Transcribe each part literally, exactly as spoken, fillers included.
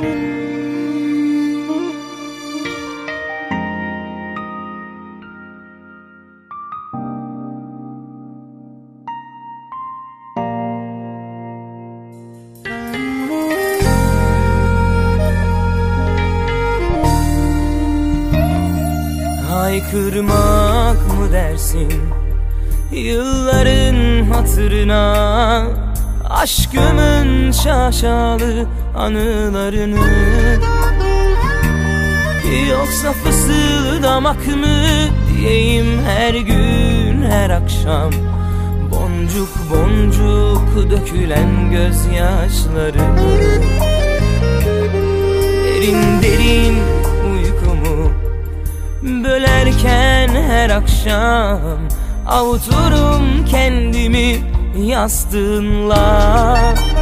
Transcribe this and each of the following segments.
Haykırmak mı dersin yılların hatırına, aşkımın şaşalı anılarını? Yoksa fısıldamak mı diyeyim her gün her akşam, boncuk boncuk dökülen gözyaşlarını? Derin derin uykumu bölerken her akşam avuturum kendimi yastığınla.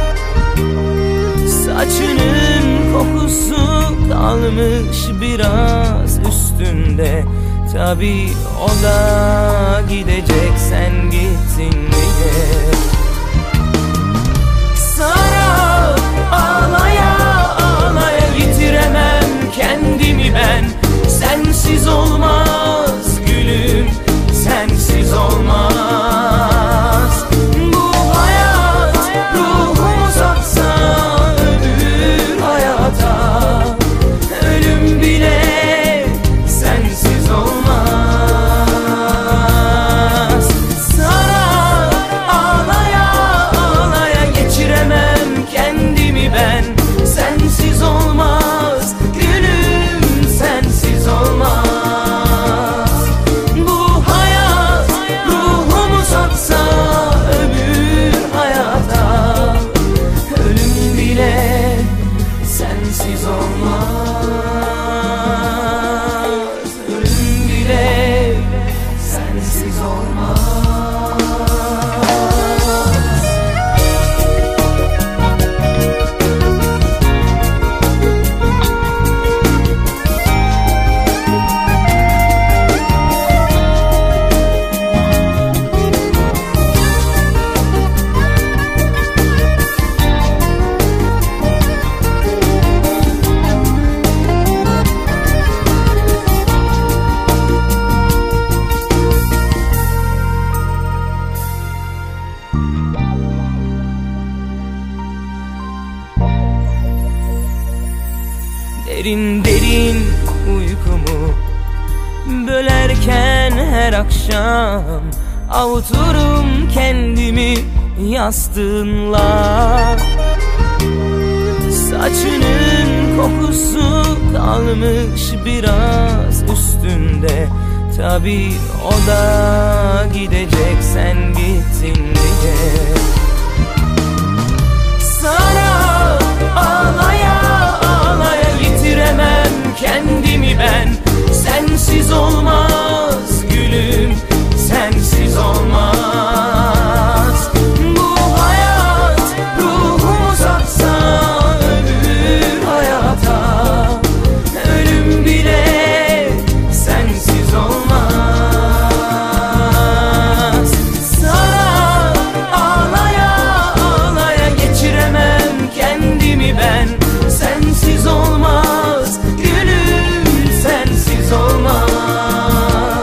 Saçının kokusu kalmış biraz üstünde, tabi o da gidecek sen gittin diye. Sana ağlaya ağlaya yitiremem kendimi ben. Sensiz olmaz gülüm, sensiz olmaz. Bu hayat ruhumu satsa öbür hayata, ölüm bile sensiz olmaz. Sana ağlaya ağlaya geçiremem kendimi ben. Sensiz olmaz gülüm, sensiz olmaz. Bu hayat ruhumu satsa öbür hayata, ölüm bile sensiz olmaz. Ölüm bile sensiz olmaz. Derin derin uykumu bölerken her akşam avuturum kendimi yastığınla. Saçının kokusu kalmış biraz üstünde, tabi o da gidecek sen gittin diye. Sana ağlaya ağlaya yitiremem kendimi ben. Sensiz olmaz gülüm, sensiz olmaz. Bu hayat ruhumu satsa öbür hayata, ölüm bile sensiz olmaz. Sana ağlaya ağlaya geçiremem kendimi ben. Sensiz olmaz gülüm, sensiz olmaz.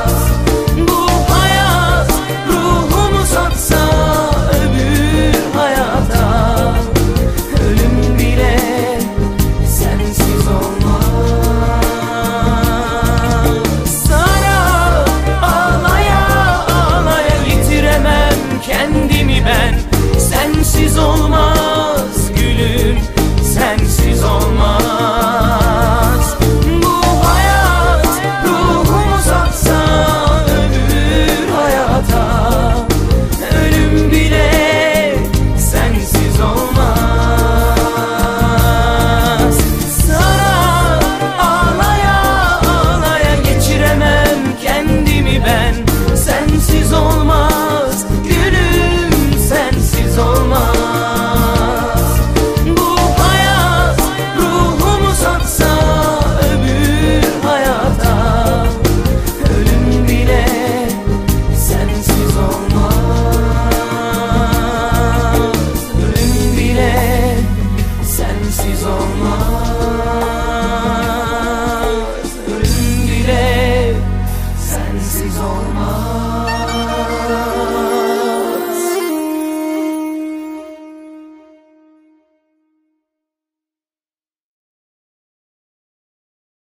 sensiz olmaz.